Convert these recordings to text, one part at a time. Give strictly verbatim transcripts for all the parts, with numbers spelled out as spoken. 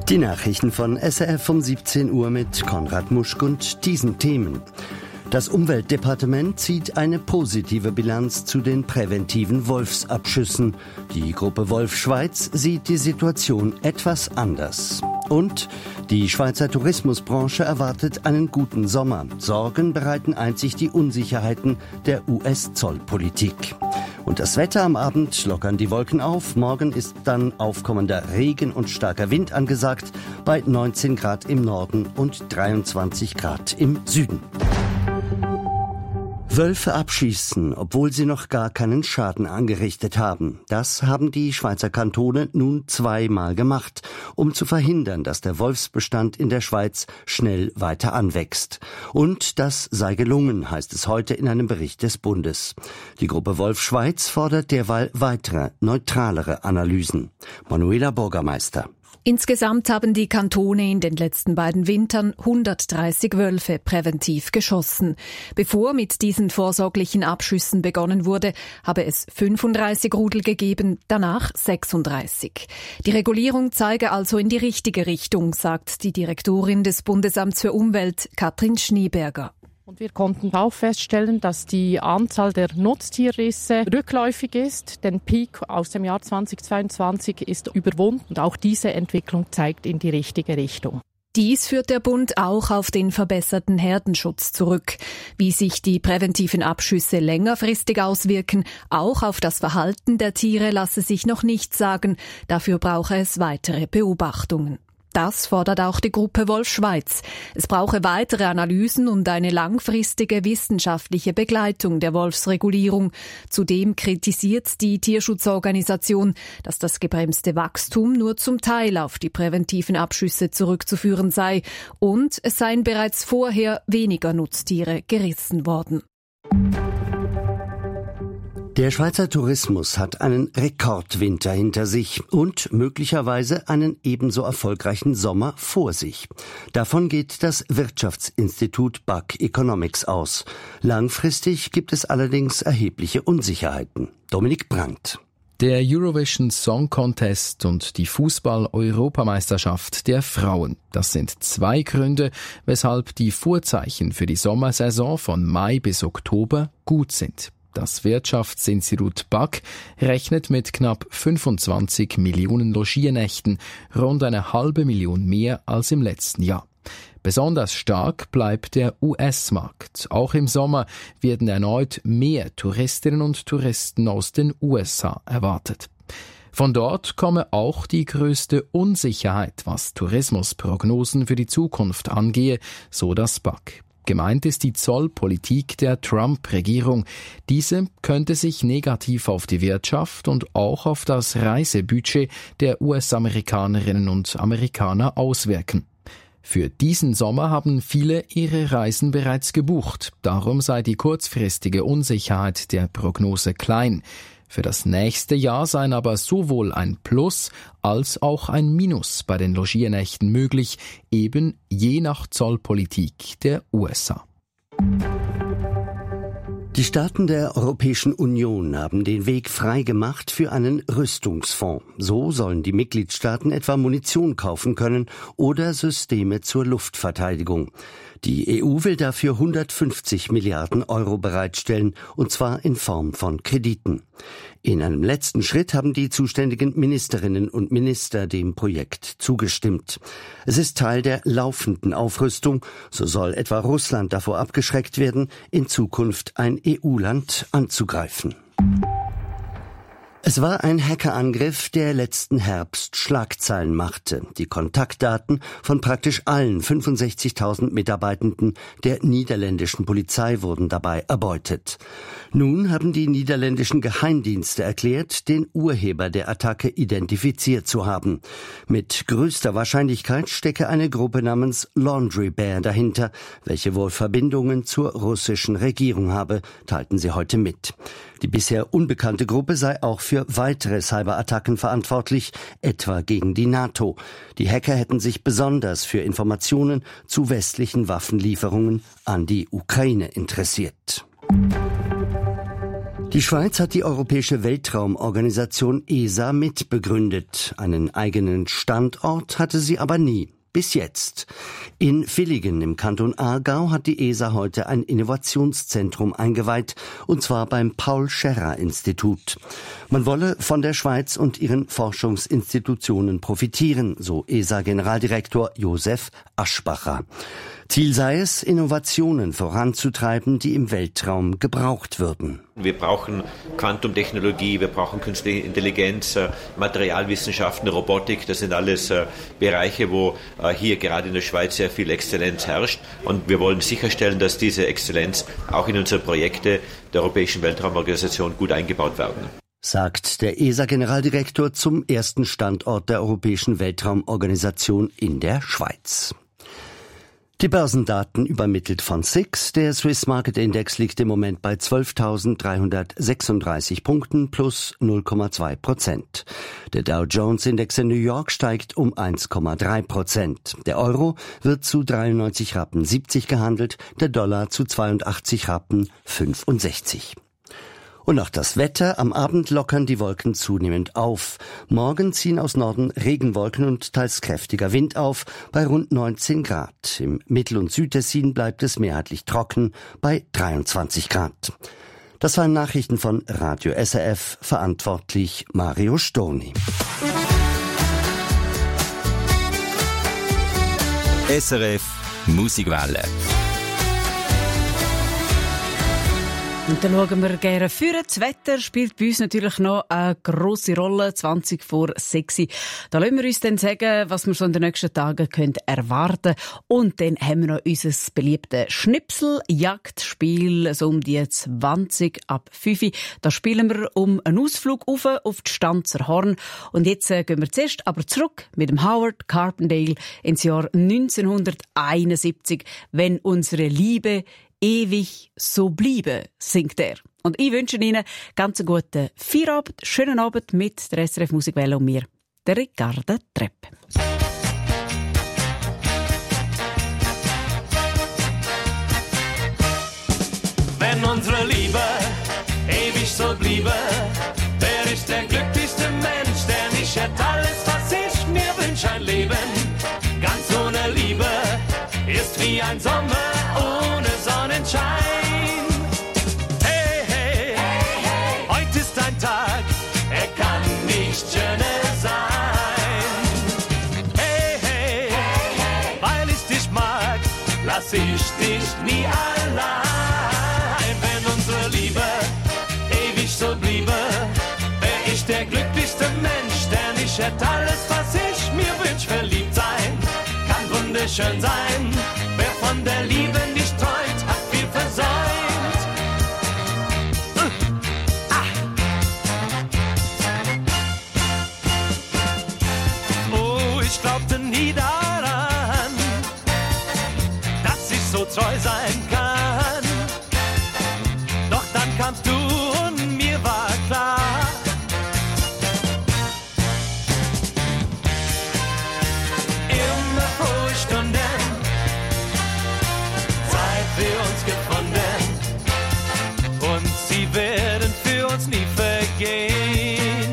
Die Nachrichten von S R F um siebzehn Uhr mit Konrad Muschk und diesen Themen. Das Umweltdepartement zieht eine positive Bilanz zu den präventiven Wolfsabschüssen. Die Gruppe Wolf Schweiz sieht die Situation etwas anders. Und die Schweizer Tourismusbranche erwartet einen guten Sommer. Sorgen bereiten einzig die Unsicherheiten der U S-Zollpolitik. Und das Wetter: am Abend lockern die Wolken auf. Morgen ist dann aufkommender Regen und starker Wind angesagt bei neunzehn Grad im Norden und dreiundzwanzig Grad im Süden. Wölfe abschießen, obwohl sie noch gar keinen Schaden angerichtet haben. Das haben die Schweizer Kantone nun zweimal gemacht, um zu verhindern, dass der Wolfsbestand in der Schweiz schnell weiter anwächst. Und das sei gelungen, heißt es heute in einem Bericht des Bundes. Die Gruppe Wolf Schweiz fordert derweil weitere, neutralere Analysen. Manuela Bürgermeister. Insgesamt haben die Kantone in den letzten beiden Wintern hundertdreißig Wölfe präventiv geschossen. Bevor mit diesen vorsorglichen Abschüssen begonnen wurde, habe es fünfunddreißig Rudel gegeben, danach sechsunddreißig. Die Regulierung zeige also in die richtige Richtung, sagt die Direktorin des Bundesamts für Umwelt, Katrin Schneeberger. Und wir konnten auch feststellen, dass die Anzahl der Nutztierrisse rückläufig ist. Der Peak aus dem Jahr zweitausendzweiundzwanzig ist überwunden und auch diese Entwicklung zeigt in die richtige Richtung. Dies führt der Bund auch auf den verbesserten Herdenschutz zurück. Wie sich die präventiven Abschüsse längerfristig auswirken, auch auf das Verhalten der Tiere, lasse sich noch nicht sagen. Dafür brauche es weitere Beobachtungen. Das fordert auch die Gruppe Wolf Schweiz. Es brauche weitere Analysen und eine langfristige wissenschaftliche Begleitung der Wolfsregulierung. Zudem kritisiert die Tierschutzorganisation, dass das gebremste Wachstum nur zum Teil auf die präventiven Abschüsse zurückzuführen sei und es seien bereits vorher weniger Nutztiere gerissen worden. Der Schweizer Tourismus hat einen Rekordwinter hinter sich und möglicherweise einen ebenso erfolgreichen Sommer vor sich. Davon geht das Wirtschaftsinstitut B A C Economics aus. Langfristig gibt es allerdings erhebliche Unsicherheiten. Dominik Brandt. Der Eurovision Song Contest und die Fußball-Europameisterschaft der Frauen. Das sind zwei Gründe, weshalb die Vorzeichen für die Sommersaison von Mai bis Oktober gut sind. Das Wirtschaftsinstitut B A C rechnet mit knapp fünfundzwanzig Millionen Logiernächten, rund eine halbe Million mehr als im letzten Jahr. Besonders stark bleibt der U S-Markt. Auch im Sommer werden erneut mehr Touristinnen und Touristen aus den U S A erwartet. Von dort komme auch die größte Unsicherheit, was Tourismusprognosen für die Zukunft angehe, so das B A C. Gemeint ist die Zollpolitik der Trump-Regierung. Diese könnte sich negativ auf die Wirtschaft und auch auf das Reisebudget der U S-Amerikanerinnen und Amerikaner auswirken. Für diesen Sommer haben viele ihre Reisen bereits gebucht. Darum sei die kurzfristige Unsicherheit der Prognose klein. Für das nächste Jahr seien aber sowohl ein Plus als auch ein Minus bei den Logiernächten möglich, eben je nach Zollpolitik der U S A. Die Staaten der Europäischen Union haben den Weg frei gemacht für einen Rüstungsfonds. So sollen die Mitgliedstaaten etwa Munition kaufen können oder Systeme zur Luftverteidigung. Die E U will dafür hundertfünfzig Milliarden Euro bereitstellen, und zwar in Form von Krediten. In einem letzten Schritt haben die zuständigen Ministerinnen und Minister dem Projekt zugestimmt. Es ist Teil der laufenden Aufrüstung. So soll etwa Russland davor abgeschreckt werden, in Zukunft ein E U-Land anzugreifen. Es war ein Hackerangriff, der letzten Herbst Schlagzeilen machte. Die Kontaktdaten von praktisch allen fünfundsechzigtausend Mitarbeitenden der niederländischen Polizei wurden dabei erbeutet. Nun haben die niederländischen Geheimdienste erklärt, den Urheber der Attacke identifiziert zu haben. Mit größter Wahrscheinlichkeit stecke eine Gruppe namens Laundry Bear dahinter, welche wohl Verbindungen zur russischen Regierung habe, teilten sie heute mit. Die bisher unbekannte Gruppe sei auch für weitere Cyberattacken verantwortlich, etwa gegen die NATO. Die Hacker hätten sich besonders für Informationen zu westlichen Waffenlieferungen an die Ukraine interessiert. Die Schweiz hat die Europäische Weltraumorganisation E S A mitbegründet. Einen eigenen Standort hatte sie aber nie. Bis jetzt. In Villigen im Kanton Aargau hat die E S A heute ein Innovationszentrum eingeweiht, und zwar beim Paul-Scherrer-Institut. Man wolle von der Schweiz und ihren Forschungsinstitutionen profitieren, so E S A-Generaldirektor Josef Aschbacher. Ziel sei es, Innovationen voranzutreiben, die im Weltraum gebraucht würden. Wir brauchen Quantumtechnologie, wir brauchen künstliche Intelligenz, Materialwissenschaften, Robotik. Das sind alles Bereiche, wo hier gerade in der Schweiz sehr viel Exzellenz herrscht. Und wir wollen sicherstellen, dass diese Exzellenz auch in unsere Projekte der Europäischen Weltraumorganisation gut eingebaut werden. Sagt der E S A-Generaldirektor zum ersten Standort der Europäischen Weltraumorganisation in der Schweiz. Die Börsendaten übermittelt von S I X. Der Swiss Market Index liegt im Moment bei zwölftausenddreihundertsechsunddreißig Punkten plus null Komma zwei Prozent. Der Dow Jones Index in New York steigt um eins Komma drei Prozent. Der Euro wird zu dreiundneunzig Rappen siebzig gehandelt, der Dollar zu zweiundachtzig Rappen fünfundsechzig. Und auch das Wetter. Am Abend lockern die Wolken zunehmend auf. Morgen ziehen aus Norden Regenwolken und teils kräftiger Wind auf bei rund neunzehn Grad. Im Mittel- und Südtessin bleibt es mehrheitlich trocken bei dreiundzwanzig Grad. Das waren Nachrichten von Radio S R F, verantwortlich Mario Storni. S R F Musikwelle. Und dann schauen wir gerne vor. Das Wetter spielt bei uns natürlich noch eine grosse Rolle, zwanzig vor sechs. Da lassen wir uns dann sagen, was wir so in den nächsten Tagen können erwarten können. Und dann haben wir noch unser beliebtes Schnipsel-Jagdspiel, so um die zwanzig ab fünf. Da spielen wir um einen Ausflug auf, auf die Stanzer Horn. Und jetzt äh, gehen wir zuerst aber zurück mit dem Howard Carpendale ins Jahr neunzehnhunderteinundsiebzig, wenn unsere Liebe ewig so bleibe, singt er. Und ich wünsche Ihnen ganz einen guten Feierabend, schönen Abend mit der S R F Musikwelle und mir, der Ricarda Trepp. Wenn unsere Liebe ewig so bliebe, wer ist der glücklichste Mensch, der nicht hätte alles, was ich mir wünsche, ein Leben ganz ohne Liebe ist wie ein Sommer ohne Sonnenschein. Hey, hey, hey, hey, heute ist ein Tag, er kann nicht schöner sein. Hey, hey, hey, hey, weil ich dich mag, lass ich dich nie allein. Wenn unsere Liebe ewig so bliebe, wär ich der glücklichste Mensch, der nicht hätte alles, was ich mir wünsch, verliebt sein. Kann wunderschön sein, wer von der Liebe nicht träumt, hat viel versäumt. Uh. Ah. Oh, ich glaubte nie daran, dass ich so treu sein kann. Doch dann kamst du und mir war klar, immer frohe Stunden, wir uns gefunden und sie werden für uns nie vergehen.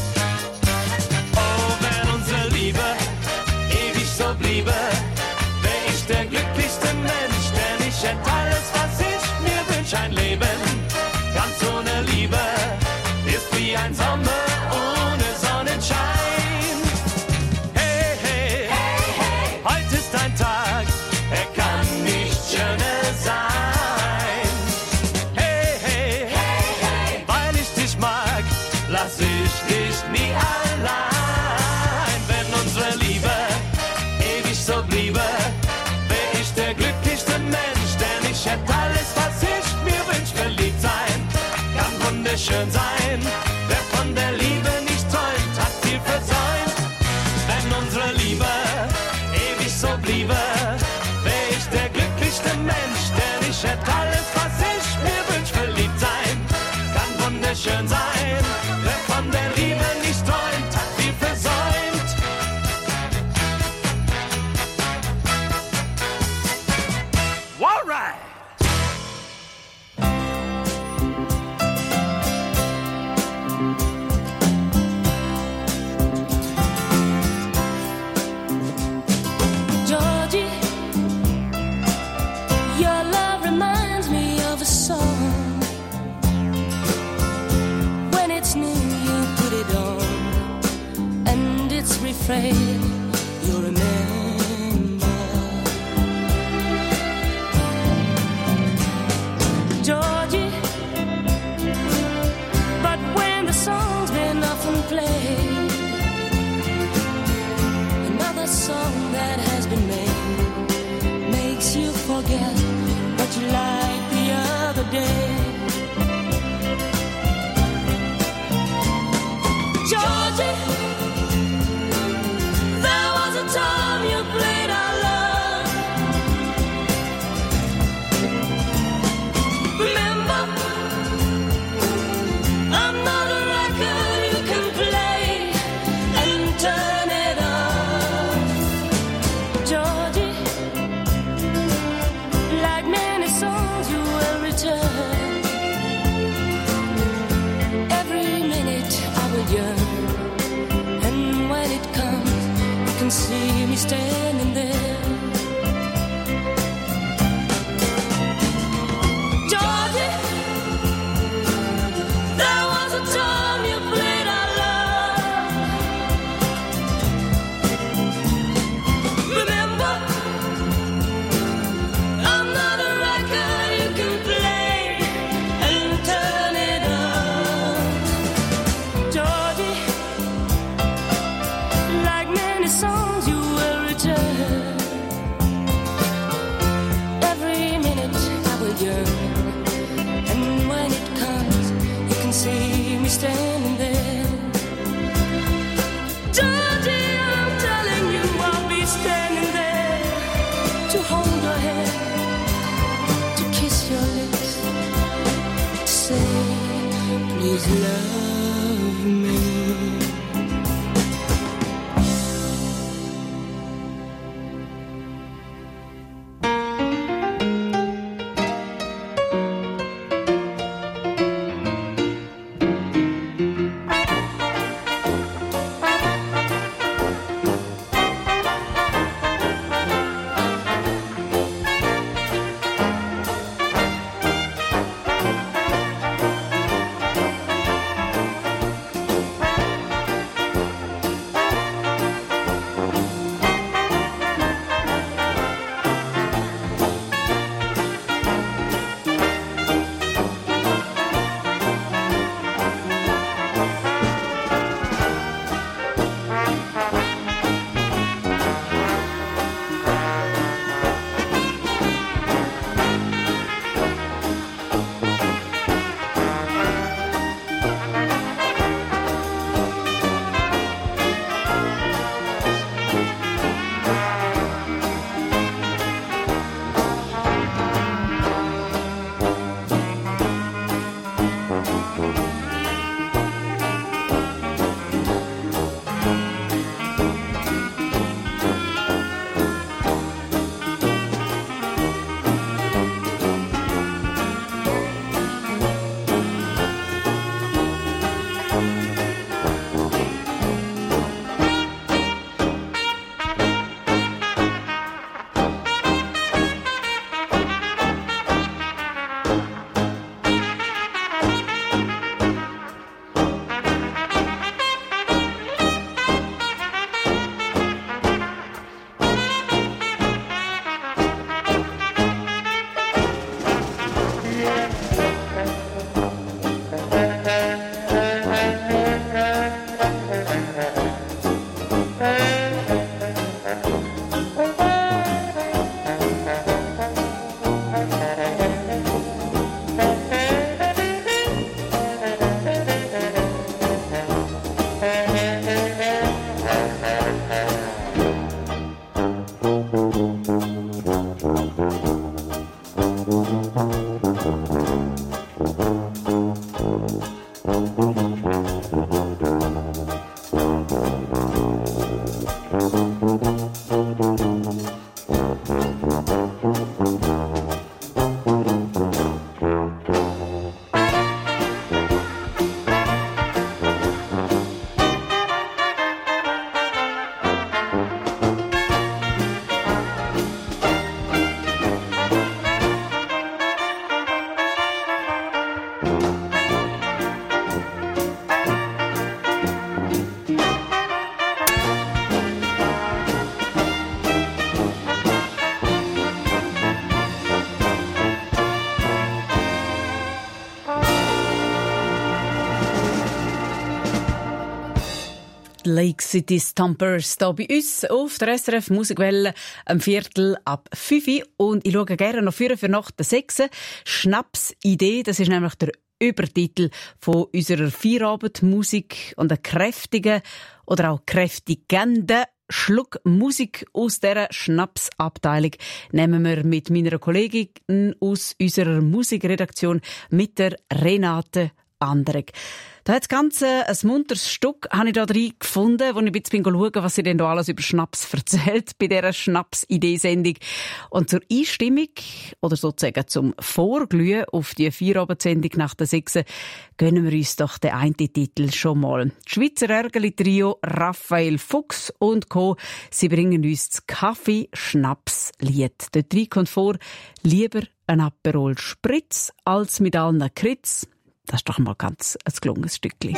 Oh, wenn unsere Liebe ewig so bliebe, wär ich der glücklichste Mensch, denn ich hätte alles, was ich mir wünsch, ein Leben ganz ohne Liebe ist wie ein Sommer ohne Sonnenschein. Hey, hey, hey, hey, heute ist ein Tag, er kann nicht schöner sein. Hey, hey, hey, hey, weil ich dich mag, lass ich dich nie allein. Wenn unsere Liebe ewig so bliebe, wär ich der glücklichste Mensch, denn ich hätte alles, was ich mir wünsch, verliebt sein. Kann wunderschön sein, wer von der Liebe nicht träumt, hat viel versäumt. Wenn unsere Liebe ewig so bliebe, wär ich der glücklichste Mensch, denn ich hätte alles, was ich mir wünsch, verliebt sein. Kann wunderschön sein, wer von der Liebe nicht träumt, hat viel versäumt. Alright! play, you'll remember. Georgie, but when the song's been often played, another song that has been made makes you forget what you liked the other day. Georgie, there was a time you played our love. Remember, I'm not a record you can play and turn it off. Georgie, like many songs you will return. Every minute I will yearn. See me standing there, Georgie. There was a time you played our love. Remember, I'm not a record you can play and turn it on, Georgie. Like many songs. And when it comes, you can see me standing there, Georgie. I'm telling you, I'll be standing there to hold your hand, to kiss your lips, to say, please love me. Lake City Stompers hier bei uns auf der S R F Musikwelle am Viertel ab fünf Uhr. Und ich schaue gerne noch für, für nach der sechs. Schnapsidee, das ist nämlich der Übertitel von unserer Feierabendmusik und einer kräftigen oder auch kräftigenden Schluck Musik aus dieser Schnapsabteilung nehmen wir mit meiner Kollegin aus unserer Musikredaktion, mit der Renate Anderegg. Da hat das Ganze ein munteres Stück, habe ich da drin gefunden, wo ich ein bisschen schauen, was sie denn da alles über Schnaps erzählt bei dieser Schnaps-Idee-Sendung. Und zur Einstimmung, oder sozusagen zum Vorglühen auf die Feierabend-Sendung nach der sechs, gönnen wir uns doch den einen Titel schon mal. Das Schweizer Ärgerli-Trio Raphael Fuchs und Co. Sie bringen uns das Kaffee-Schnaps-Lied. Dort drin kommt vor, lieber ein Aperol Spritz als mit allen Kritz. Das ist doch mal ganz ein gelungenes Stückchen.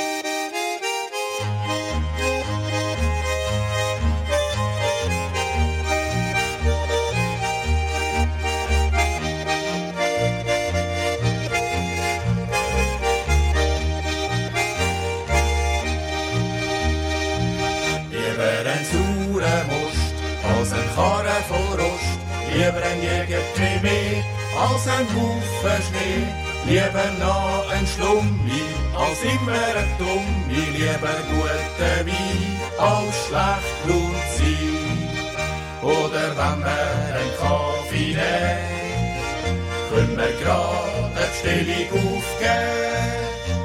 Lieber ein saurer Most als ein Karren voll Rost. Lieber ein Jägerkrimi als ein Haufen Schnee. Lieber noch ein Schlummi als immer ein Dummi. Lieber guter Wein als schlecht Blut sein. Oder wenn wir einen Kaffee nehmen, können wir grad eine Bestellung aufgeben.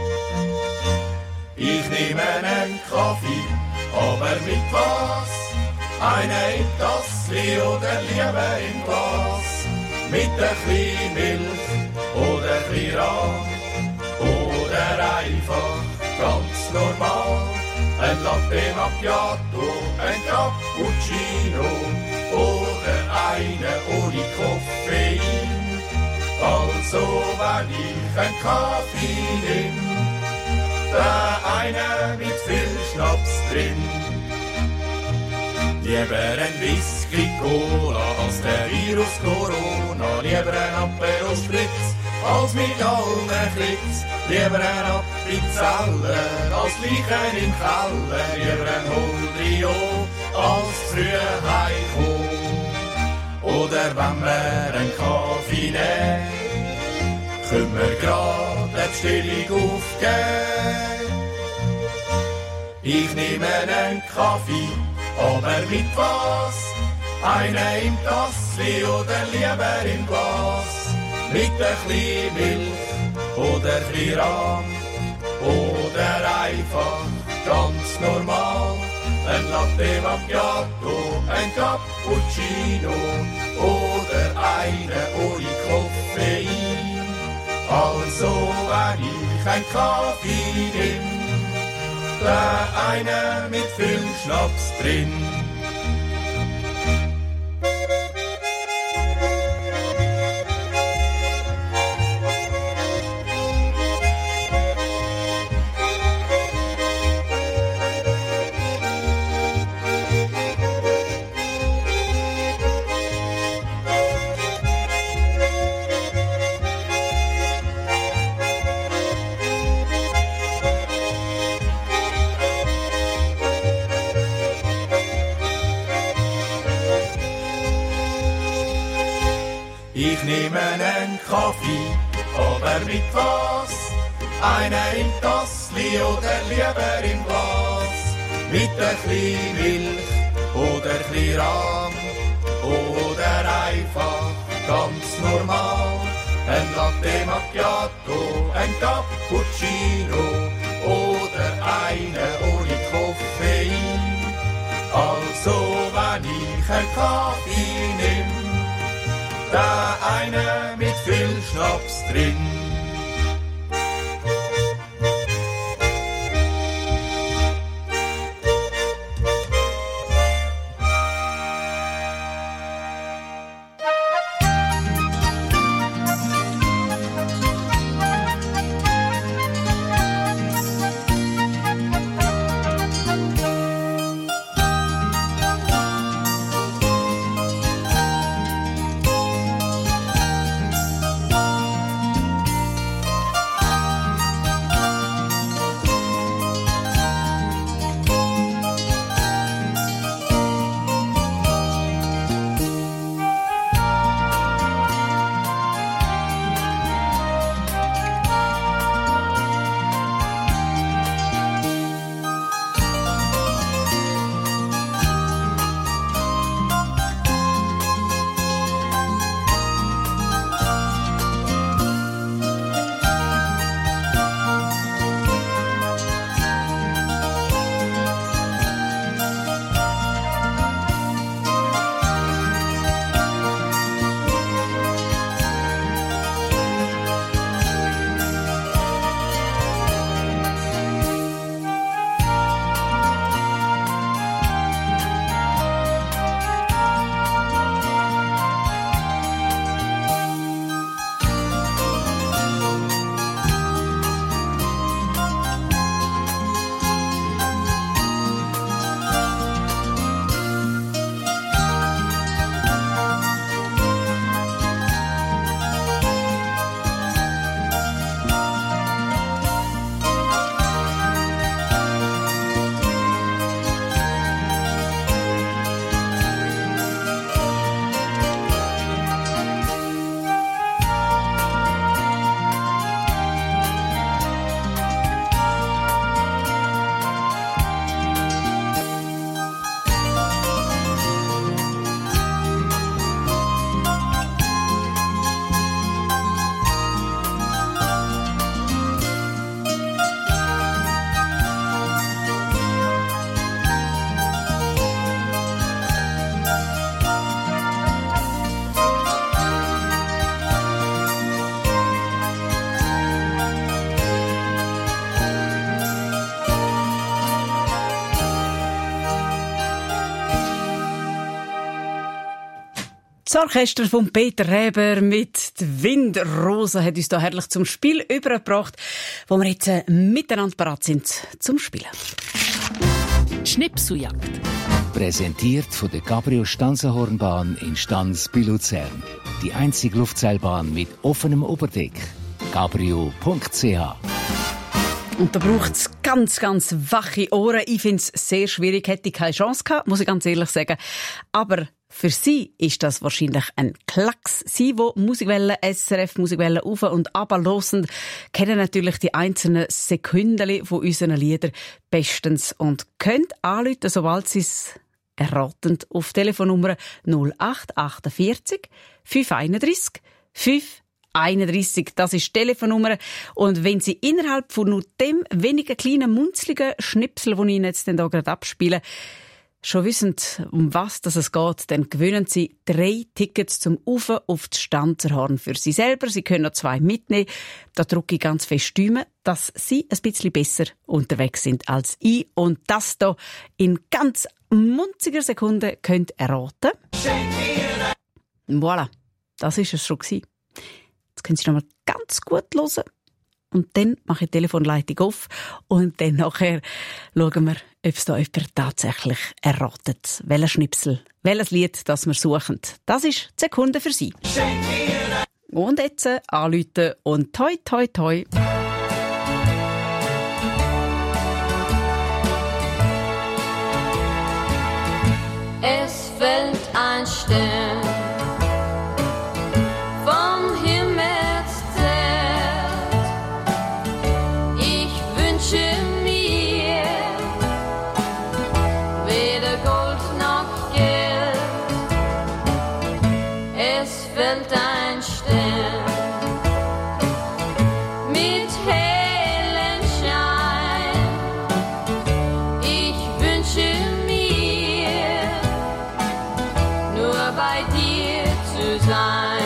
Ich nehme einen Kaffee, aber mit was? Einen im Tassli oder lieber im Glas. Mit ein bisschen Milch oder ein bisschen Rahm. Oder einfach ganz normal. Ein Latte Macchiato, ein Cappuccino. Oder eine ohne Koffein. Also wenn ich einen Kaffee nehm, der eine mit viel Schnaps drin. Lieber ein Whisky Cola als der Virus Corona. Lieber ein Aperol Spritz als mit allen Klicks. Lieber ein Appenzeller als Leichen im Keller. Lieber ein Holdrio als früh heimkommen. Oder wenn wir einen Kaffee nehmen, können wir grad eine Bestellung aufgeben. Ich nehme einen Kaffee, aber mit was? Einer im Tassli oder lieber im Glas. Mit ein bisschen Milch oder ein bisschen Rahm. Oder einfach ganz normal. Ein Latte Macchiato, ein Cappuccino. Oder eine ohne Koffein. Also wenn ich einen Kaffee nehm, der eine mit viel Schnaps drin. Ich nehme einen Kaffee, aber mit was? Einer im Tassli oder lieber im Glas. Mit ein bisschen Milch oder ein bisschen Rahm. Oder einfach ganz normal. Ein Latte Macchiato, ein Cappuccino. Oder eine ohne Koffein. Also wenn ich einen Kaffee nehm, da eine mit viel Schnaps drin. Das Orchester von Peter Reber mit «Die Windrose» hat uns da herrlich zum Spiel übergebracht, wo wir jetzt äh, miteinander bereit sind zum Spielen. Schnipseljagd. Präsentiert von der Cabrio-Stansenhornbahn in Stans bei Luzern. Die einzige Luftseilbahn mit offenem Oberdeck. cabrio punkt c h. Und da braucht es ganz, ganz wache Ohren. Ich finde es sehr schwierig, hätte ich keine Chance gehabt, muss ich ganz ehrlich sagen. Aber für Sie ist das wahrscheinlich ein Klacks. Sie, die Musikwellen, S R F Musikwellen auf und runter hören, kennen natürlich die einzelnen Sekunden von unseren Liedern bestens und können anrufen, sobald Sie es erraten, auf Telefonnummer null acht achtundvierzig fünf einunddreißig fünf einunddreißig. Das ist die Telefonnummer. Und wenn Sie innerhalb von nur dem wenigen kleinen munzligen Schnipsel, den ich Ihnen jetzt hier gerade abspiele, schon wissen, um was das es geht, dann gewinnen Sie drei Tickets zum Auf auf das Stanzerhorn für Sie selber. Sie können noch zwei mitnehmen. Da drücke ich ganz fest Däumen, dass Sie ein bisschen besser unterwegs sind als ich. Und das hier in ganz munziger Sekunde könnt erraten. Voilà, das ist es schon gewesen. Jetzt können Sie noch mal ganz gut hören. Und dann mache ich die Telefonleitung auf und dann nachher schauen wir, ob es da jemand tatsächlich erratet. Welcher Schnipsel, welches Lied das wir suchen. Das ist die Sekunde für Sie. Und jetzt anrufen und toi, toi, toi. Es fällt ein Stern vom Himmelszelt. Ich wünsche mir weder Gold noch Geld. Es fällt ein Stern mit hellem Schein. Ich wünsche mir nur bei dir zu sein.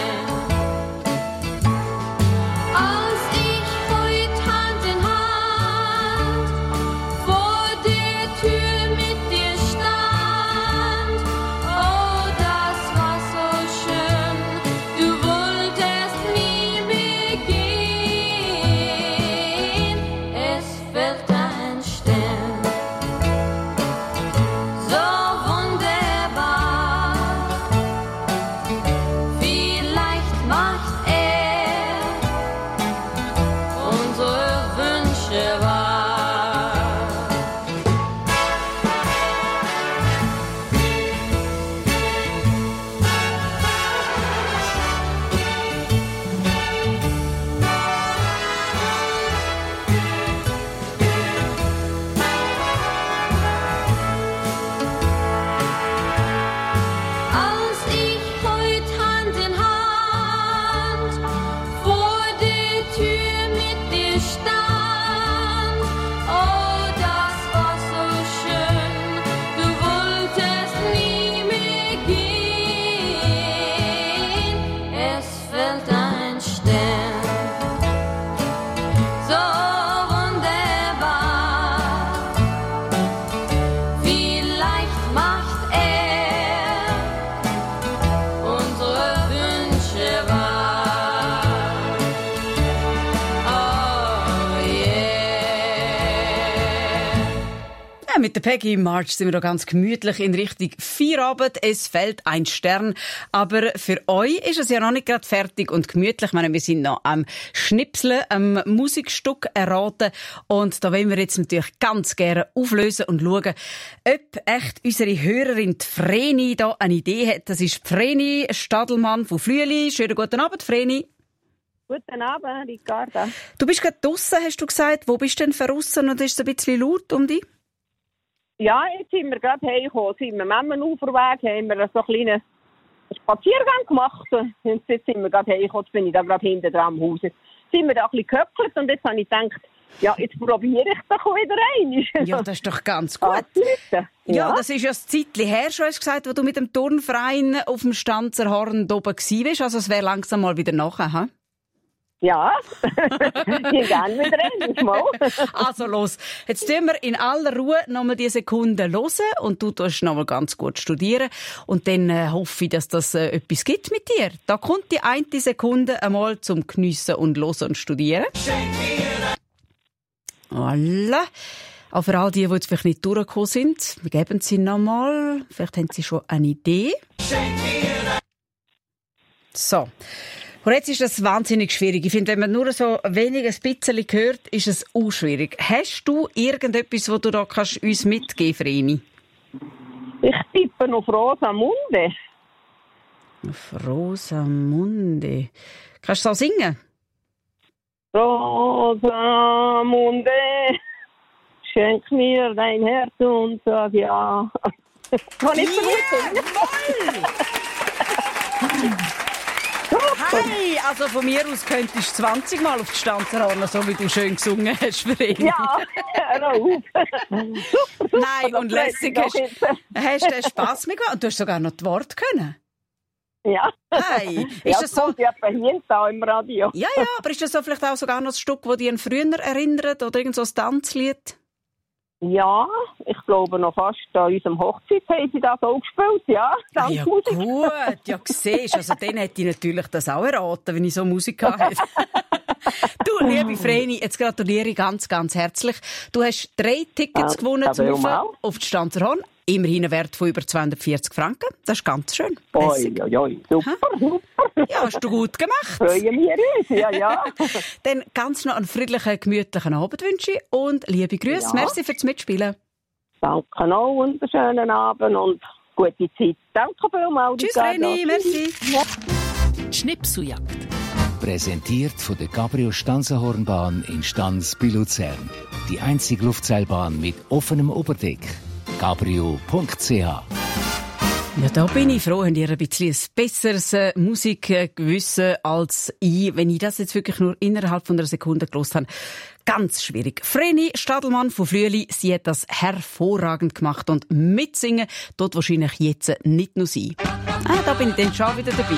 Als ich heut Hand in Hand vor der Tür mit dir stand, oh, das war so schön, du wolltest nie mehr gehen. Es fällt ein Stern, so wunderbar. Vielleicht macht er unsere Wünsche wahr. Als ich heut Hand in Hand vor der Tür mit dir stand, oh, das war so schön, du wolltest nie mehr gehen. Es fällt ein Stern, so wunderbar. Vielleicht macht er unsere Wünsche wahr. Oh yeah. Ja, mit der Peggy March sind wir da ganz gemütlich in Richtung Feierabend. Es fällt ein Stern. Aber für euch ist es ja noch nicht gerade fertig und gemütlich. Ich meine, wir sind noch am Schnipseln, am Musikstück erraten. Und da wollen wir jetzt natürlich ganz gerne auflösen und schauen, ob echt unsere Hörerin die Vreni da eine Idee hat. Das ist Vreni Stadelmann von Flüeli. Schönen guten Abend, Vreni. Guten Abend, Ricarda. Du bist gerade draussen, hast du gesagt. Wo bist du denn draussen und ist es ein bisschen laut um dich? Ja, jetzt sind wir gerade heimgekommen. Sind wir mit dem Uferweg, haben wir so einen kleinen Spaziergang gemacht. Und jetzt sind wir gerade heimgekommen, jetzt bin ich da gerade hinten dran am Haus. Jetzt sind wir da ein bisschen geköpfelt und jetzt habe ich gedacht, ja, jetzt probiere ich doch wieder rein. Ja, das ist doch ganz gut. Ja, Ja, das ist ja ein Zeitchen her, schon hast du gesagt, wo du mit dem Turnverein auf dem Stanzerhorn oben warst. Also es wäre langsam mal wieder nachher, hm? Ja, ich gerne wieder rein, mal. Also los, jetzt tun wir in aller Ruhe nochmal die Sekunden hören und du tust nochmal ganz gut studieren und dann äh, hoffe ich, dass das äh, etwas gibt mit dir. Da kommt die eine Sekunde einmal zum Geniessen und Hören und Studieren. Voilà. Auch für all die, die jetzt vielleicht nicht durchgekommen sind, wir geben sie nochmal. Vielleicht haben sie schon eine Idee. So. Und jetzt ist das wahnsinnig schwierig. Ich finde, wenn man nur so wenig ein bisschen hört, ist es auch schwierig. Hast du irgendetwas, was du da kannst uns mitgeben, Vreni? Ich tippe auf Rosamunde. Auf Rosamunde. Kannst du das auch singen? Rosamunde, schenk mir dein Herz und sag ja. Kann ich so gut singen? Hey, also von mir aus könntest du zwanzig Mal auf die Stanze ran, so wie du schön gesungen hast, Vreni. Ja, hör auf. Nein, und lässig hast, hast du Spass mit gehabt und du hast sogar noch die Worte können. Ja. Hey, ist ja, das so? Kommt ja hier da im Radio. Ja, ja, aber ist das so vielleicht auch sogar noch ein Stück, das dich an früher erinnert oder irgend so ein Tanzlied? Ja, ich glaube noch fast an unserem Hochzeit haben sie das auch gespielt, ja. Ah, ja gut, ja siehst, also dann hätte ich natürlich das auch erraten, wenn ich so Musik hatte. Du, liebe Vreni, jetzt gratuliere ich ganz, ganz herzlich. Du hast drei Tickets ja, gewonnen zum Rauf auf die Stanzerhorn. Immerhin einen Wert von über zweihundertvierzig Franken. Das ist ganz schön. Oi, oi, oi, super, super. Ja, hast du gut gemacht. Freuen wir uns, ja, ja. Dann ganz noch einen friedlichen, gemütlichen Abend wünsche ich und liebe Grüße. Ja. Merci fürs Mitspielen. Danke noch und einen schönen Abend und gute Zeit. Danke vielmals. Tschüss, Vreni, merci. Ja. Schnipseljagd. Präsentiert von der Cabrio-Stanzenhornbahn in Stans bei Luzern. Die einzige Luftseilbahn mit offenem Oberdeck. cabrio punkt c h. Ja, da bin ich froh, habt ihr ein bisschen ein besseres äh, Musikgewissen als ich, wenn ich das jetzt wirklich nur innerhalb von einer Sekunde gehört habe. Ganz schwierig. Vreni Stadelmann von Flüeli, sie hat das hervorragend gemacht und mitsingen dort wahrscheinlich jetzt nicht nur sie. Ah, da bin ich dann schon wieder dabei.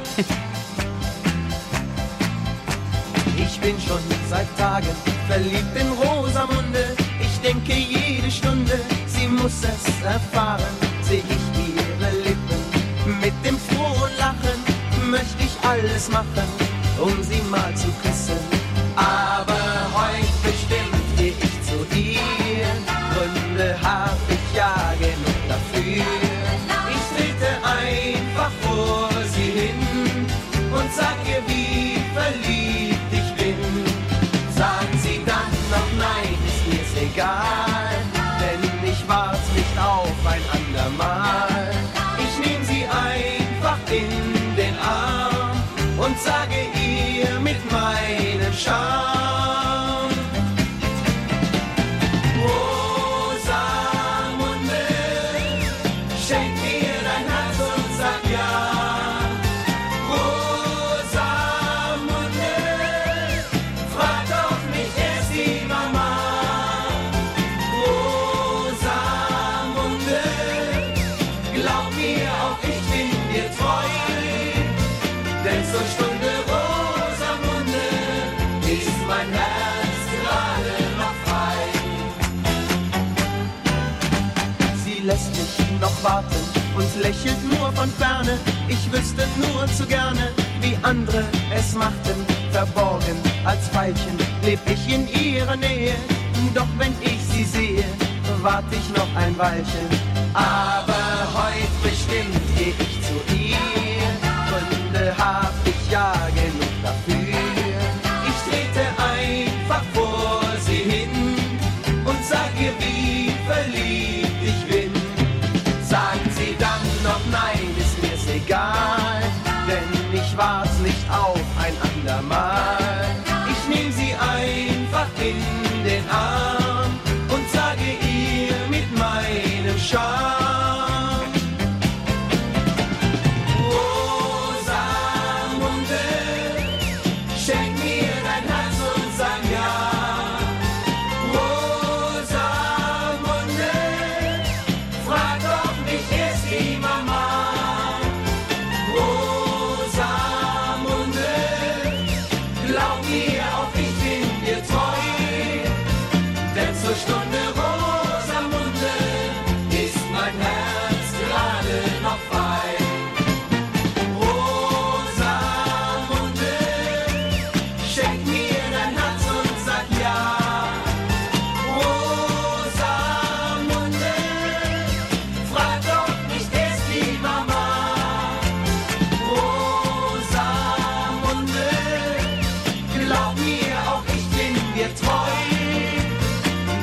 Ich bin schon seit Tagen verliebt in Rosamunde. Ich denke jede Stunde, sie muss es erfahren. Seh ich ihre Lippen mit dem frohen Lachen, möchte ich alles machen, um sie mal zu küssen. Aber heute bestimmt geh ich zu ihr, Gründe hab ich ja genug dafür. Ich trete einfach vor sie hin und sag ihr, wie verliebt ich bin. Sagt sie dann noch nein, ist mir's egal, denn ich wart nicht auf ein andermal. Ich nehm sie einfach in den Arm und sage ihr mit meinem Charme: Rosamunde, schenk mir dein Herz und sag ja. Rosamunde, frag doch nicht erst die Mama. Rosamunde, glaub mir auch, ich bin dir treu, denn zur Stunde Rosamunde ist mein Herz gerade noch frei. Sie lässt mich noch warten und lächelt nur von ferne. Ich wüsste nur zu gerne, wie andere es machten. Verborgen als Veilchen leb ich in ihrer Nähe. Doch wenn ich sie sehe, wart ich noch ein Weilchen. Aber heute bestimmt geh ich zu ihr. Gründe hab ich ja genug dafür. Ich trete einfach vor sie hin und sag ihr, wie verliebt ich bin. Sagt sie dann noch nein, ist mir's egal, denn ich war's nicht auf ein andermal. Ich nehm sie einfach in den Arm und sage ihr mit meinem Charme: Rosamunde,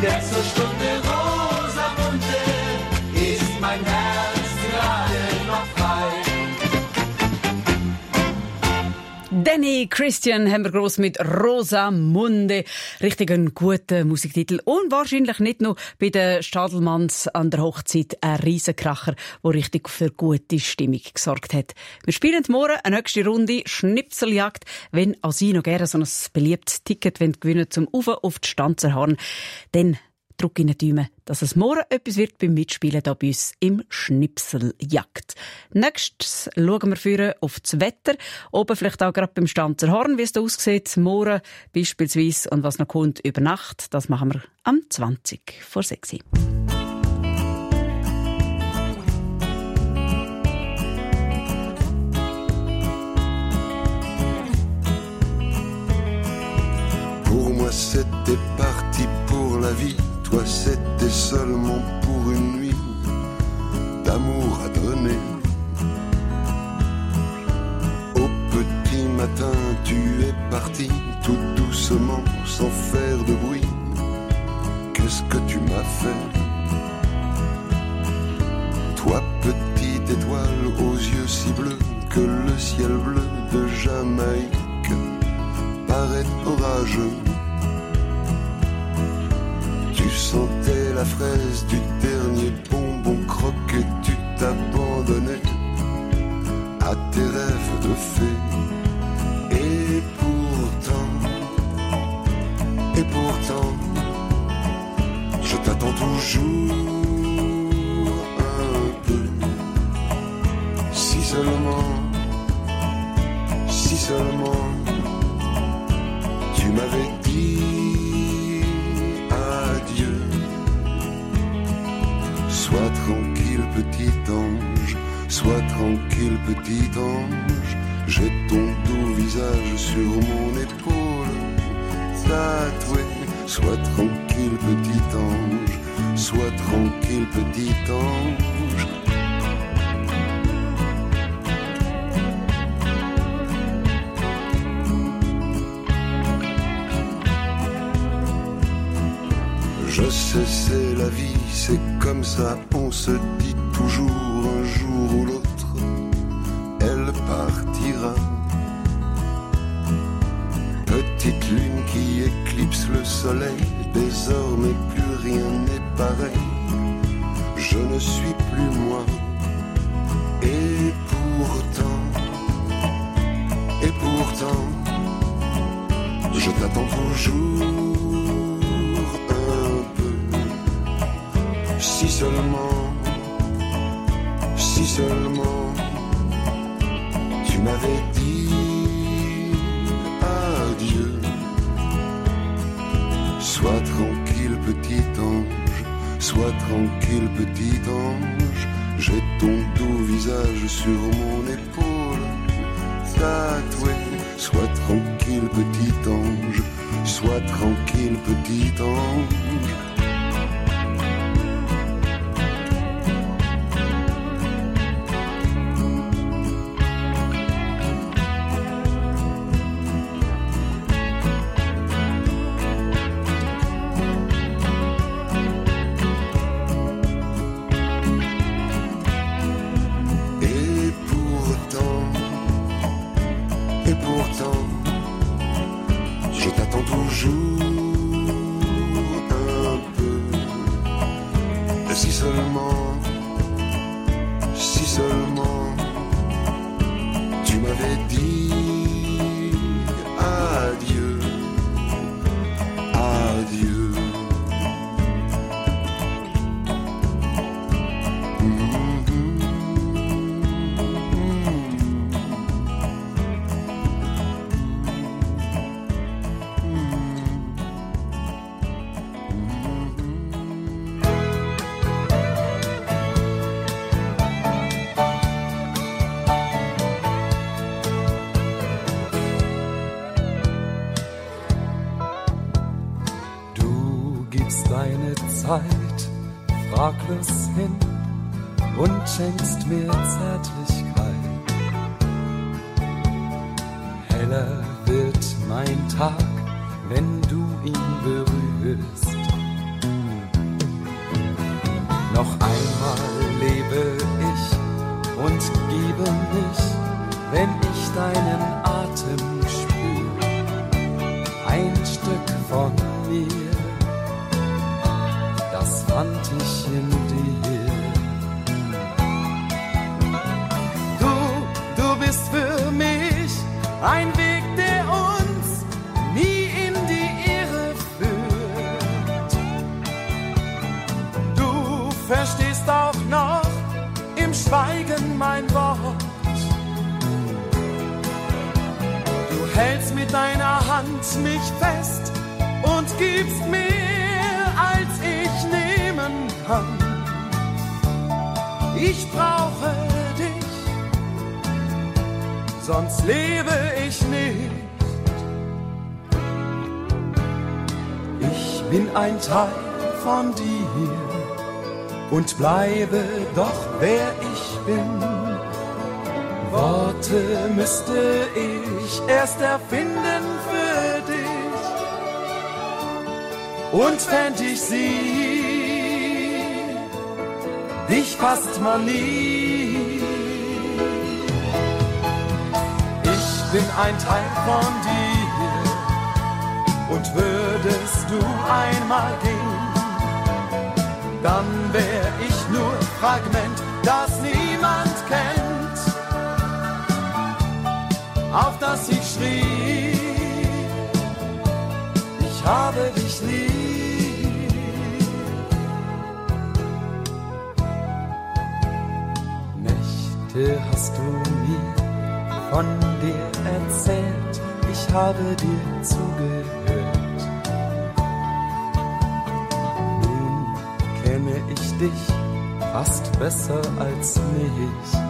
letzte Stunde Rosamunde ist mein Herz gerade noch frei. Danny Christian haben wir gross mit Rosamunde. Richtig ein guter Musiktitel. Und wahrscheinlich nicht nur bei den Stadelmanns an der Hochzeit ein Riesenkracher, der richtig für gute Stimmung gesorgt hat. Wir spielen morgen eine nächste Runde Schnipseljagd. Wenn auch Sie noch gerne so ein beliebtes Ticket gewinnen wollen zum Ufer auf die Stanzerhorn, dann drück in die Daumen, dass es morgen etwas wird beim Mitspielen hier bei uns im Schnipseljagd. Nächstes schauen wir führen auf das Wetter. Oben vielleicht auch gerade beim Stanzerhorn, wie es da aussieht. Morgen beispielsweise. Und was noch kommt über Nacht, das machen wir am zwanzig vor sechs. Pour moi c'était parti pour la vie. Toi c'était seulement pour une nuit d'amour à donner. Au petit matin tu es parti tout doucement sans faire de bruit. Qu'est-ce que tu m'as fait? Toi petite étoile aux yeux si bleus que le ciel bleu de Jamaïque paraît orageux. Tu sentais la fraise du dernier bonbon croqué, tu t'abandonnais à tes rêves de fée. Et pourtant, et pourtant, je t'attends toujours un peu. Si seulement, si seulement, tu m'avais dit sois tranquille petit ange, sois tranquille petit ange. J'ai ton doux visage sur mon épaule tatoué. Sois tranquille petit ange, sois tranquille petit ange. Je sais c'est la vie, c'est comme ça, on se dit toujours un jour ou l'autre, elle partira. Petite lune qui éclipse le soleil, désormais plus rien n'est pareil. Je ne suis plus moi, et pourtant, et pourtant, je t'attends toujours. Si seulement, si seulement, tu m'avais dit adieu. Sois tranquille petit ange, sois tranquille petit ange. J'ai ton doux visage sur mon épaule tatoué. Sois tranquille petit ange, sois tranquille petit ange. fraglos hin und schenkst mir Zärtlichkeit. Heller wird mein Tag, wenn du ihn berührst. fand ich in dir. Du, du bist für mich ein Weg, der uns nie in die Irre führt. Du verstehst auch noch im Schweigen mein Wort. Du hältst mit deiner Hand mich fest und gibst mehr, als ich nehmen kann. Ich brauche dich, sonst lebe ich nicht. Ich bin ein Teil von dir und bleibe doch wer ich bin. Worte müsste ich erst erfinden für dich. Und fänd ich sie, dich fasst man nie. Ich bin ein Teil von dir und würdest du einmal gehen, dann wär ich nur Fragment, das niemand kennt, auf das ich schrie, ich habe dich lieb. Nächte hast du mir von dir erzählt, ich habe dir zugehört. Nun kenne ich dich fast besser als mich.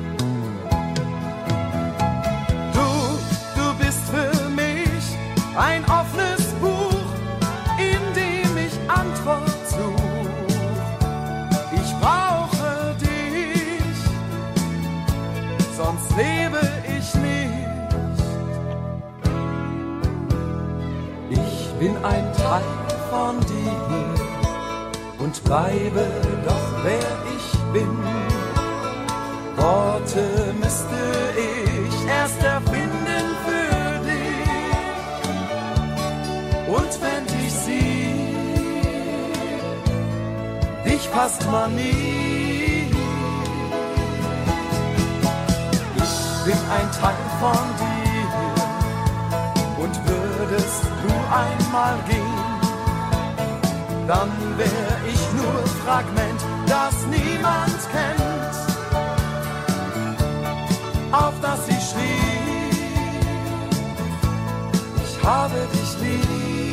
Ein offenes Buch, in dem ich Antwort such. Ich brauche dich, sonst lebe ich nicht. Ich bin ein Teil von dir und bleibe doch wer ich bin. Worte müsste ich erst erfinden für dich. Und wenn ich sie, dich fasst man nie. Ich bin ein Teil von dir und würdest du einmal gehen, dann wär ich nur Fragment, das niemand kennt, auf das ich schrie, ich habe dich lieb.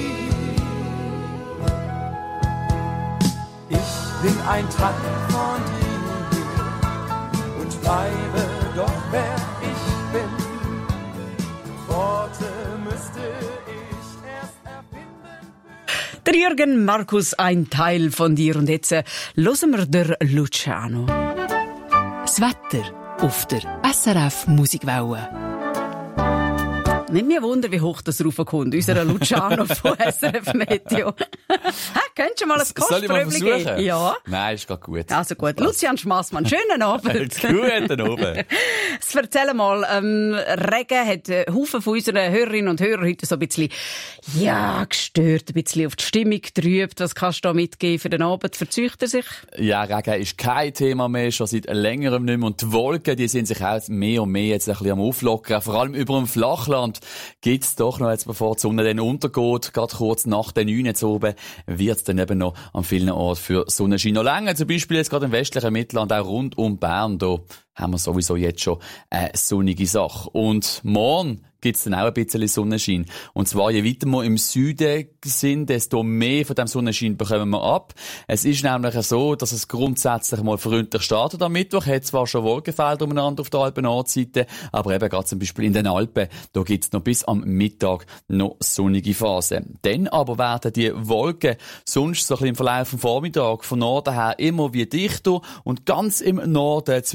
Ich bin ein Teil von dir und bleibe doch wer ich bin. Worte müsste ich erst erfinden. Der Jürgen Markus, ein Teil von dir. Und jetzt äh, hören wir der Luciano. Das Wetter auf der S R F Musikwelle. Nicht mehr Wunder, wie hoch das raufkommt. Unser Luciano von S R F Meteo. Ha, könntest du mal ein Kostpröbchen geben? Ja. Nein, ist gerade gut. Also gut. Lucian Schmassmann, schönen Abend. Guten Abend. Erzähl mal, ähm, Regen hat äh, Haufen von unseren Hörerinnen und Hörern heute so ein bisschen, ja, gestört, ein bisschen auf die Stimmung getrübt. Was kannst du da mitgeben für den Abend? Verzeugt er sich? Ja, Regen ist kein Thema mehr, schon seit längerem nicht mehr. Und die Wolken, die sind sich auch mehr und mehr jetzt ein bisschen am Auflockern. Vor allem über dem Flachland gibt's doch noch, jetzt bevor die Sonne dann untergeht, gerade kurz nach den neun jetzt oben, wird's dann eben noch an vielen Orten für Sonnenschein noch länger. Zum Beispiel jetzt gerade im westlichen Mittelland, auch rund um Bern, da haben wir sowieso jetzt schon eine sonnige Sache. Und morgen gibt's dann auch ein bisschen Sonnenschein. Und zwar, je weiter wir im Süden sind, desto mehr von dem Sonnenschein bekommen wir ab. Es ist nämlich so, dass es grundsätzlich mal freundlich startet am Mittwoch. Hat zwar schon Wolkenfelder umeinander auf der Alpen-Nordseite, aber eben gerade zum Beispiel in den Alpen, da gibt's noch bis am Mittag noch sonnige Phasen. Dann aber werden die Wolken sonst so ein bisschen im Verlauf vom Vormittag von Norden her immer wie dichter und ganz im Norden zwischen Basel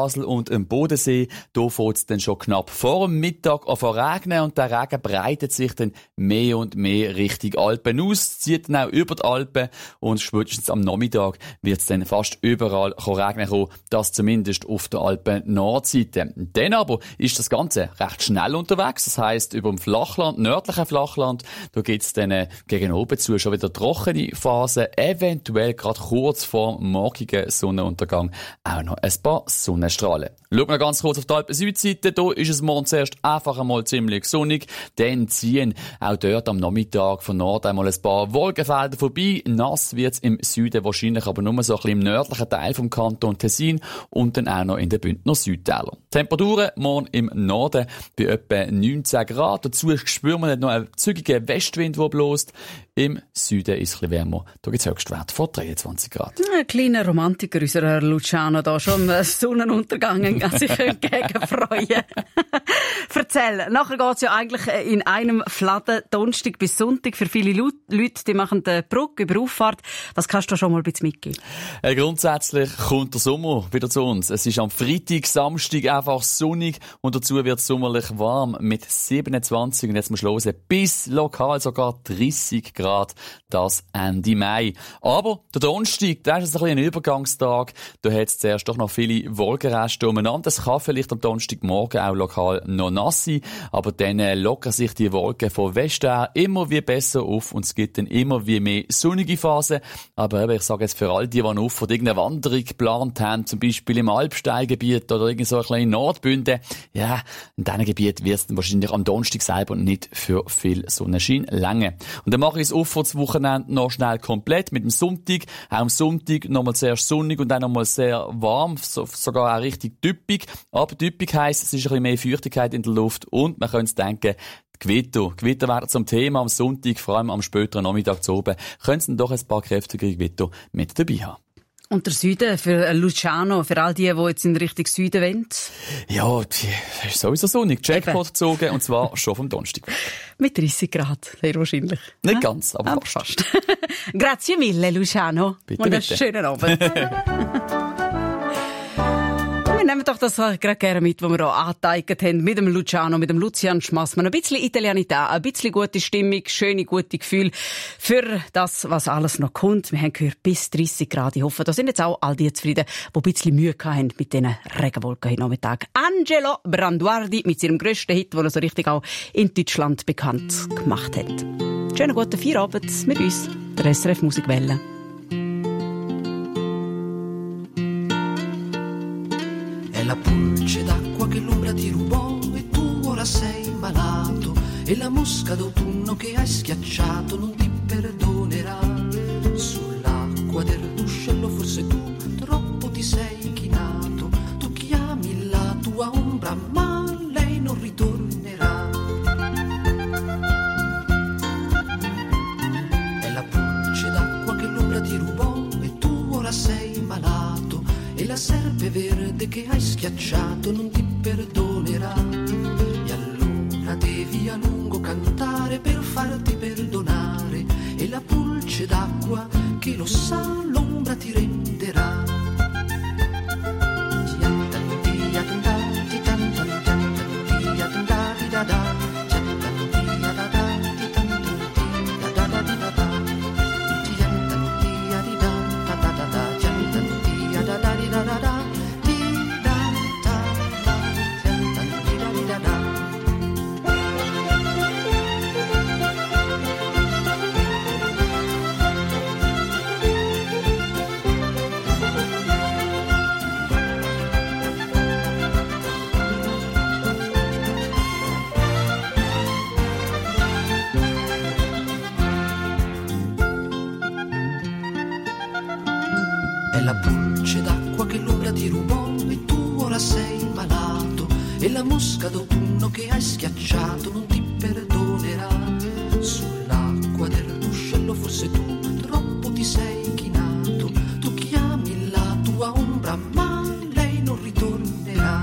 Basel und im Bodensee. Da fängt es dann schon knapp vor dem Mittag an zu regnen und der Regen breitet sich dann mehr und mehr Richtung Alpen aus, zieht dann auch über die Alpen und spätestens am Nachmittag wird es dann fast überall regnen kommen, das zumindest auf der Alpen-Nordseite. Dann aber ist das Ganze recht schnell unterwegs, das heisst über dem Flachland, nördlichen Flachland, da gibt es dann äh, gegen oben zu schon wieder trockene Phasen, eventuell gerade kurz vor dem morgigen Sonnenuntergang auch noch ein paar Sonnenstrahlen. Schauen wir ganz kurz auf die Alpen-Südseite, da ist es morgen zuerst einfach einmal ziemlich sonnig, dann ziehen auch dort am Nachmittag von Norden einmal ein paar Wolkenfelder vorbei, nass wird es im Süden wahrscheinlich aber nur so ein bisschen im nördlichen Teil vom Kanton Tessin und dann auch noch in den Bündner Südtälern. Temperaturen morgen im Norden bei etwa neunzehn Grad, dazu spüren wir noch einen zügigen Westwind, der bläst. Im Süden ist es ein bisschen wärmer, da gibt es Höchstwerte von dreiundzwanzig Grad. Ein kleiner Romantiker, unser Luciano, da schon am Sonnenuntergang, kann sich entgegen freuen. Erzähl, nachher geht es ja eigentlich in einem Fladen Donnerstag bis Sonntag für viele Leute, die machen die Brücke über Auffahrt. Was kannst du schon mal ein bisschen mitgeben? Äh, grundsätzlich kommt der Sommer wieder zu uns. Es ist am Freitag, Samstag einfach sonnig und dazu wird es sommerlich warm mit siebenundzwanzig und jetzt muss ich hören, bis lokal sogar dreißig Grad. Das Ende Mai. Aber der Donnerstag, der ist ein bisschen ein Übergangstag. Da hat es zuerst doch noch viele Wolkenreste umeinander. Es kann vielleicht am Donnerstagmorgen auch lokal noch nass sein, aber dann lockern sich die Wolken von Westen her immer wie besser auf und es gibt dann immer wie mehr sonnige Phasen. Aber eben, ich sage jetzt für all die, die noch von irgendeiner Wanderung geplant haben, zum Beispiel im Alpsteingebiet oder irgend so ein kleines Nordbünden, ja, in diesem Gebiet wird es dann wahrscheinlich am Donnerstag selber nicht für viel Sonnenschein länger. Und dann mache ich es auf das Wochenende noch schnell komplett mit dem Sonntag. Auch am Sonntag nochmal sehr sonnig und dann nochmal sehr warm, so, sogar auch richtig typisch. Aber typisch heisst, es ist ein bisschen mehr Feuchtigkeit in der Luft und man könnte denken, die Gewitter. Gewitter werden zum Thema am Sonntag, vor allem am späteren Nachmittag zu oben, können Sie doch ein paar kräftige Gewitter mit dabei haben. Und der Süden für Luciano, für all die, die jetzt in Richtung Süden wollen? Ja, die ist sowieso sonnig. Jackpot gezogen, und zwar schon vom Donnerstag. Mit dreißig Grad, sehr wahrscheinlich. Nicht ja? ganz, aber, aber fast. fast. Grazie mille, Luciano. Bitte, und einen bitte. schönen Abend. Wir nehmen doch das gerade gerne mit, was wir hier angeteigt haben, mit dem Luciano, mit dem Lucian Schmassmann. Ein bisschen Italianität, ein bisschen gute Stimmung, schöne, gute Gefühle für das, was alles noch kommt. Wir haben gehört, bis dreißig Grad. Ich hoffe, da sind jetzt auch all die zufrieden, die ein bisschen Mühe hatten mit diesen Regenwolken heute Nachmittag. Angelo Branduardi mit seinem grössten Hit, den er so richtig auch in Deutschland bekannt gemacht hat. Schönen guten Feierabend mit uns, der S R F Musikwelle. È la pulce d'acqua che l'ombra ti rubò e tu ora sei malato e la mosca d'autunno che hai schiacciato non ti perdonerà. Sull'acqua del ruscello forse tu troppo ti sei chinato, tu chiami la tua ombra ma lei non ritornerà. È la pulce d'acqua che l'ombra ti rubò e tu ora sei malato e la serpe verde che hai schiacciato non ti perdonerà. E allora devi a lungo cantare per farti perdonare e la pulce d'acqua che lo sa l'ombra ti renderà. È la pulce d'acqua che l'ombra ti rubò e tu ora sei malato e la mosca d'autunno che hai schiacciato non ti perdonerà. Sull'acqua del ruscello forse tu troppo ti sei chinato, tu chiami la tua ombra ma lei non ritornerà.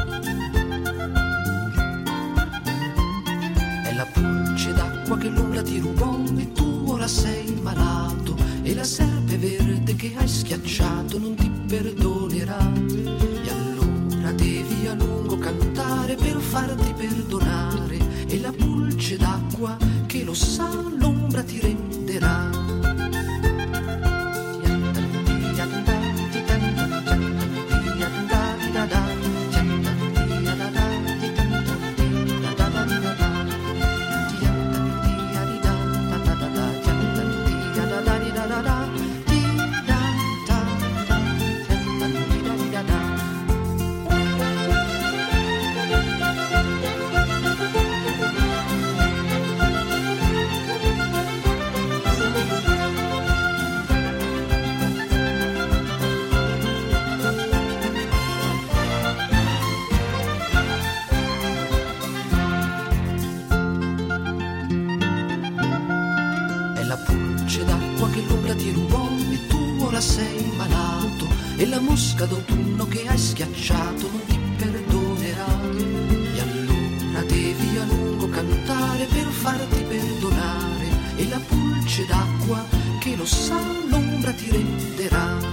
È la pulce d'acqua che l'ombra ti rubò e tu ora sei malato e la serpe verde che hai schiacciato non ti perdonerà. E allora allora devi a lungo cantare per farti perdonare, e la pulce d'acqua che lo sa l'ombra ti renderà. Sei malato e la mosca d'autunno che hai schiacciato non ti perdonerà, e allora devi a lungo cantare per farti perdonare, e la pulce d'acqua che lo sa l'ombra ti renderà.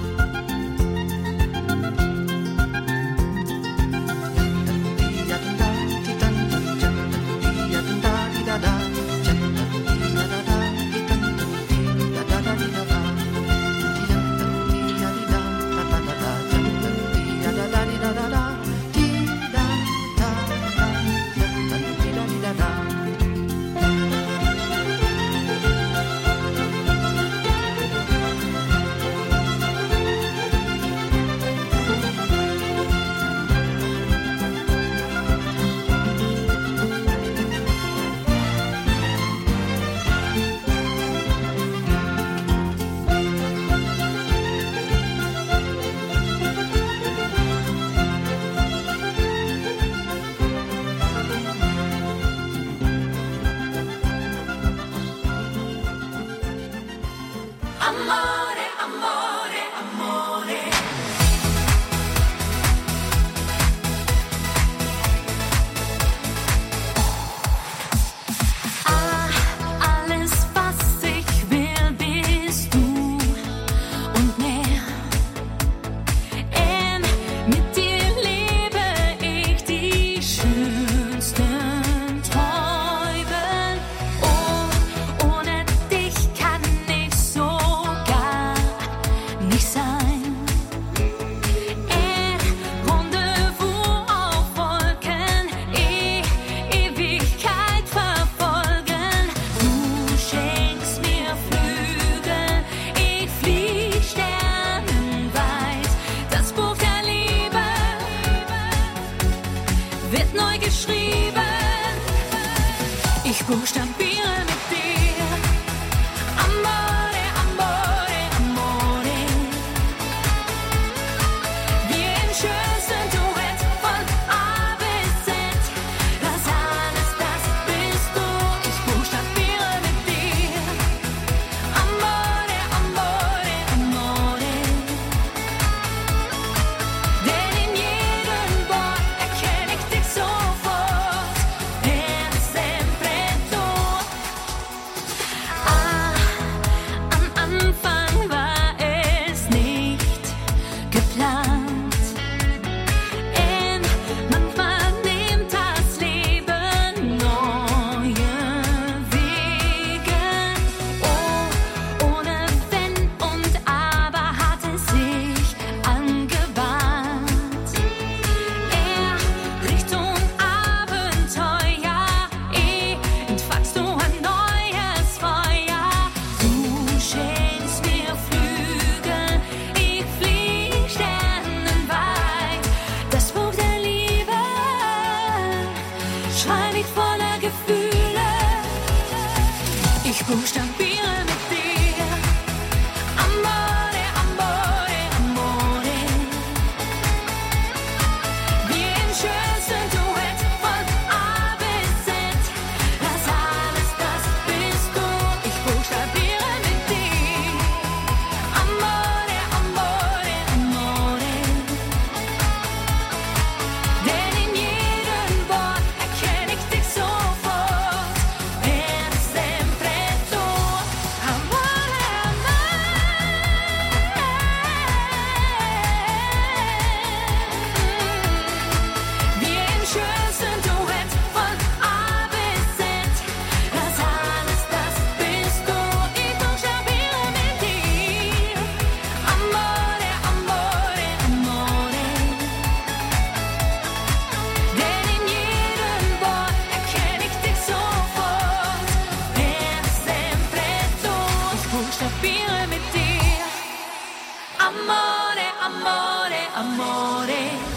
amore, amore, amore.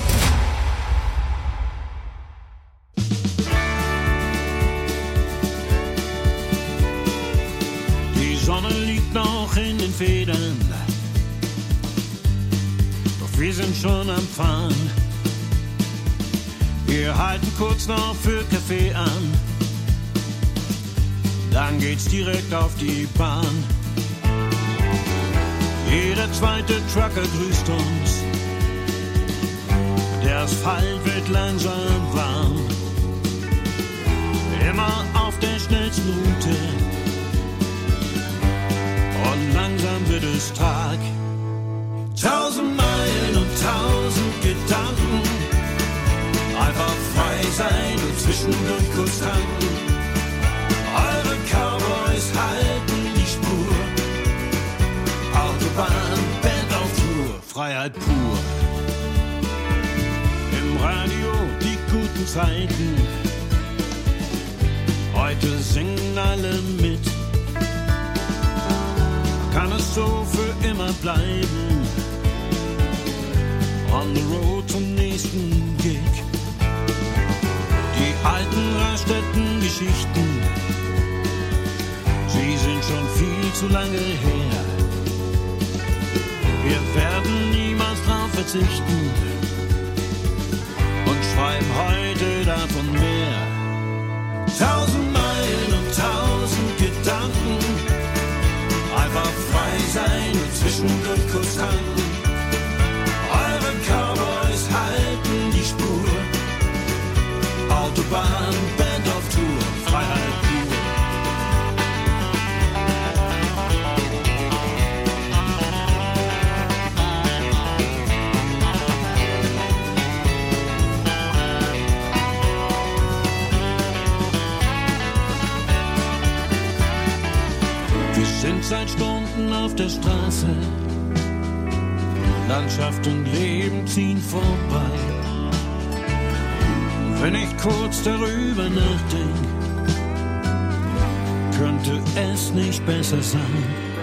Die Sonne liegt noch in den Federn, doch wir sind schon am Fahren. Wir halten kurz noch für Kaffee an, dann geht's direkt auf die Bahn. Jeder zweite Trucker grüßt uns, der Asphalt wird langsam warm. Immer auf der schnellsten Route und langsam wird es Tag. Tausend Meilen und tausend Gedanken, einfach frei sein und zwischendurch kurz tanken. Eure Cowboys halten die Spur. Autobahn, Band auf Tour, Freiheit pur. Im Radio die guten Zeiten, heute singen alle mit. Kann es so für immer bleiben, on the road zum nächsten Gig. Die alten Raststätten-Geschichten, sie sind schon viel zu lange her. Wir werden niemals drauf verzichten und schreiben heute davon mehr. Tausend Meilen und tausend Gedanken, einfach frei sein und zwischendurch kurz tanken. Eure Cowboys halten die Spur. Autobahn, Band auf Tour, Freiheit pur. Wir sind seit Stunden auf der Straße, Landschaft und Leben ziehen vorbei. Wenn ich kurz darüber nachdenke, könnte es nicht besser sein.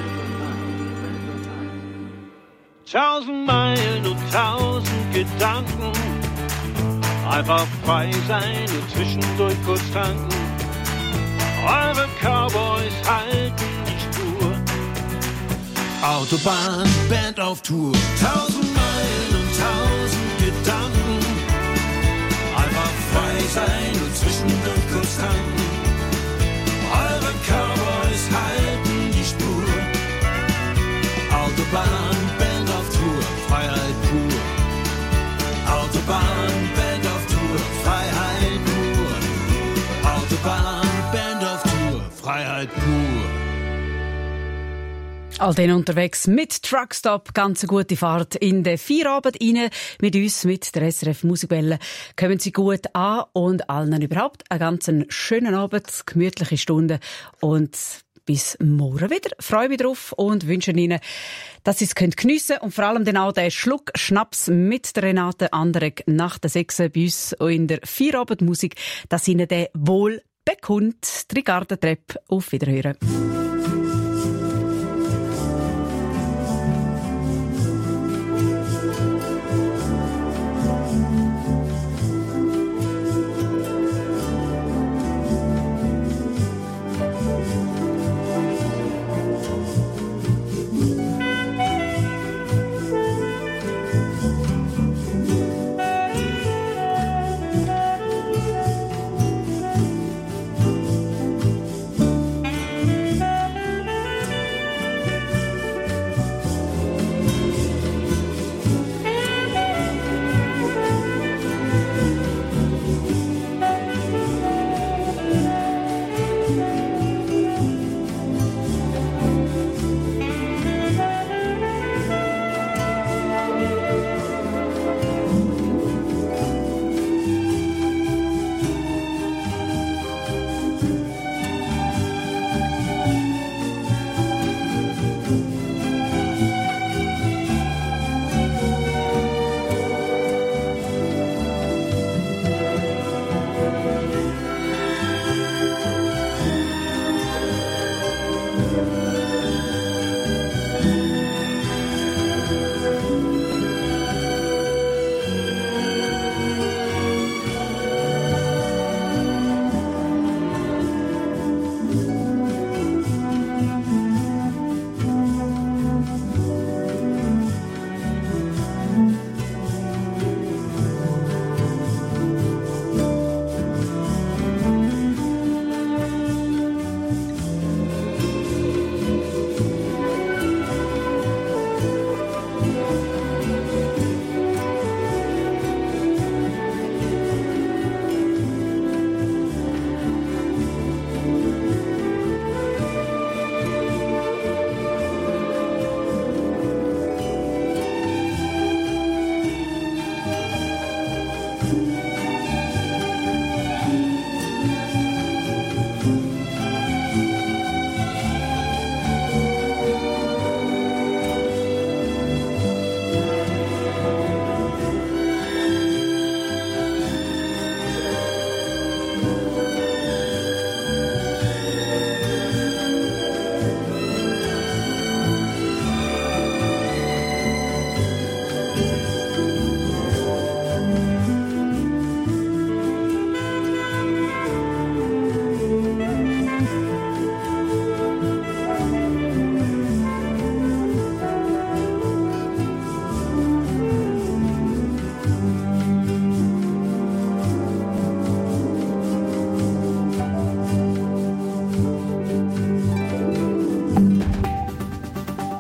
Tausend Meilen und tausend Gedanken, einfach frei sein und zwischendurch kurz tanken. Eure Cowboys halten die Spur. Autobahn, Band auf Tour. Tausend Meilen und tausend Gedanken, einfach frei sein und zwischendurch kurz tanken. Eure Cowboys halten die Spur. Autobahn, Band auf Tour, Freiheit pur. Autobahn, Band auf Tour, Freiheit pur. Autobahn, Band auf Tour, Freiheit pur. All den unterwegs mit Truckstop, ganz eine gute Fahrt in den Feierabend rein. Mit uns, mit der S R F Musikwelle, kommen Sie gut an und allen überhaupt einen ganz schönen Abend, gemütliche Stunden und bis morgen wieder. Freue mich drauf und wünsche Ihnen, dass Sie es geniessen können und vor allem dann auch den Schluck Schnaps mit der Renate Anderegg nach der sechs bei uns in der Feierabendmusik, dass Ihnen der wohl bekommt. Trigarden-Trepp, auf Wiederhören.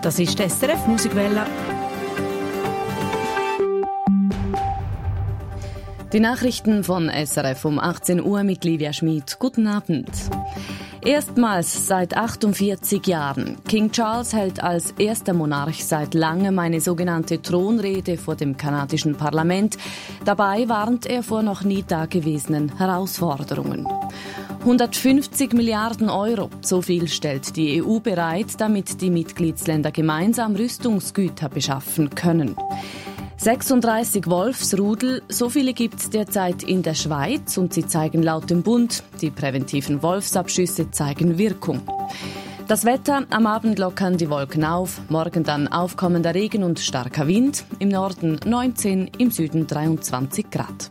Das ist die S R F Musikwelle. Die Nachrichten von S R F um achtzehn Uhr mit Livia Schmid. Guten Abend. Erstmals seit achtundvierzig Jahren. King Charles hält als erster Monarch seit langem eine sogenannte Thronrede vor dem kanadischen Parlament. Dabei warnt er vor noch nie dagewesenen Herausforderungen. hundertfünfzig Milliarden Euro, so viel stellt die E U bereit, damit die Mitgliedsländer gemeinsam Rüstungsgüter beschaffen können. sechsunddreißig Wolfsrudel, so viele gibt es derzeit in der Schweiz und sie zeigen laut dem Bund, die präventiven Wolfsabschüsse zeigen Wirkung. Das Wetter, am Abend lockern die Wolken auf, morgen dann aufkommender Regen und starker Wind, im Norden neunzehn, im Süden dreiundzwanzig Grad.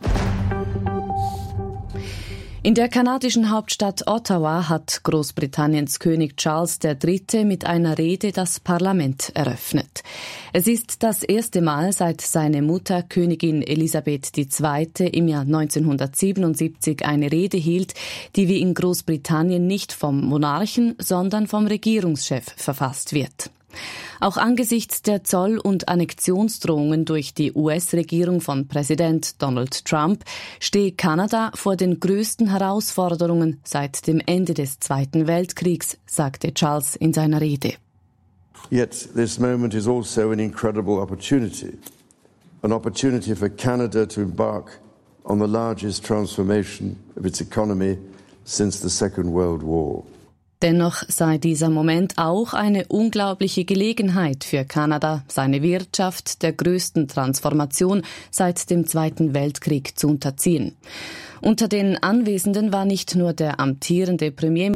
In der kanadischen Hauptstadt Ottawa hat Großbritanniens König Charles der Dritte mit einer Rede das Parlament eröffnet. Es ist das erste Mal, seit seine Mutter Königin Elisabeth die Zweite im Jahr neunzehnhundertsiebenundsiebzig eine Rede hielt, die wie in Großbritannien nicht vom Monarchen, sondern vom Regierungschef verfasst wird. Auch angesichts der Zoll- und Annexionsdrohungen durch die U S-Regierung von Präsident Donald Trump stehe Kanada vor den größten Herausforderungen seit dem Ende des Zweiten Weltkriegs, sagte Charles in seiner Rede. Yet this moment is also an incredible opportunity, an opportunity for Canada to embark on the largest transformation of its economy since the Second World War. Dennoch sei dieser Moment auch eine unglaubliche Gelegenheit für Kanada, seine Wirtschaft der größten Transformation seit dem Zweiten Weltkrieg zu unterziehen. Unter den Anwesenden war nicht nur der amtierende Premierminister